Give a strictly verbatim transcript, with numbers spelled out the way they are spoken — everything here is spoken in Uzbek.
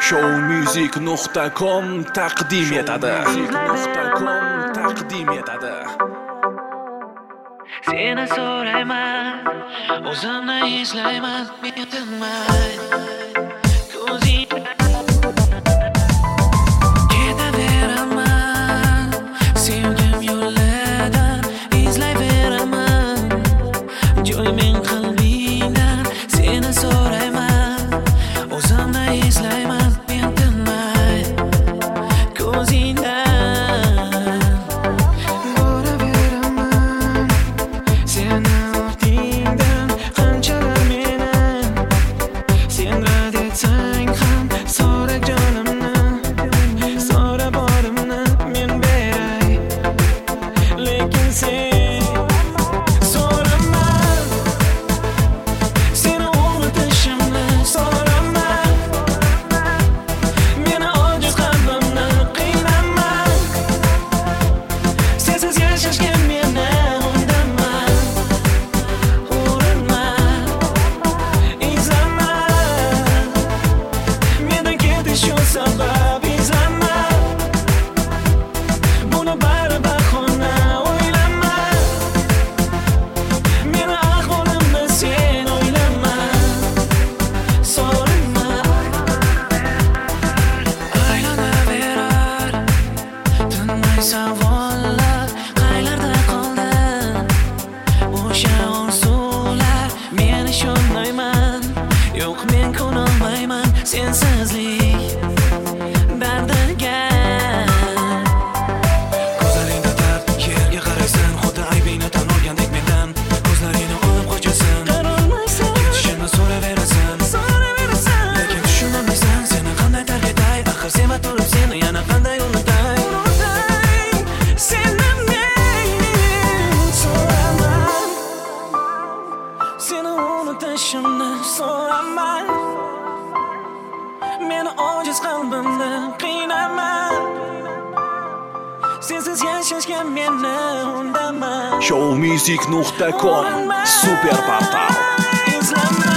showmusic nuqta com taqdim etadi. taqdim etadi. Seni so'rayman, o'zimni izlayman, men tinmay ko'zing ketaveraman, sevgim yo'lidan izlayveraman, joy men qalbingdan. Seni so'rayman, o'zimni izlayman, men tinmay ko'zingdan. Savollar qaylarda qoldi? O'sha orzular, men ishonmayman. Yo'q, men ko'nolmayman sensizlik dardiga. Ko'zlaringda dard, yerga qaraysan, xuddi aybingni tan olgandek mendan. Ko'zlaringni olib qochasan, qarolmaysan, ketishimni so'raverasan, so'raverasan. Lekin tushunolmaysan, seni qanday tark etay, axir sevib turib seni yana qanday unutay. Seni unutishimni so'raman, meni ojiz qalbimni qiynaman. Sensiz yashashga meni undaman. showmusic nuqta com super portal.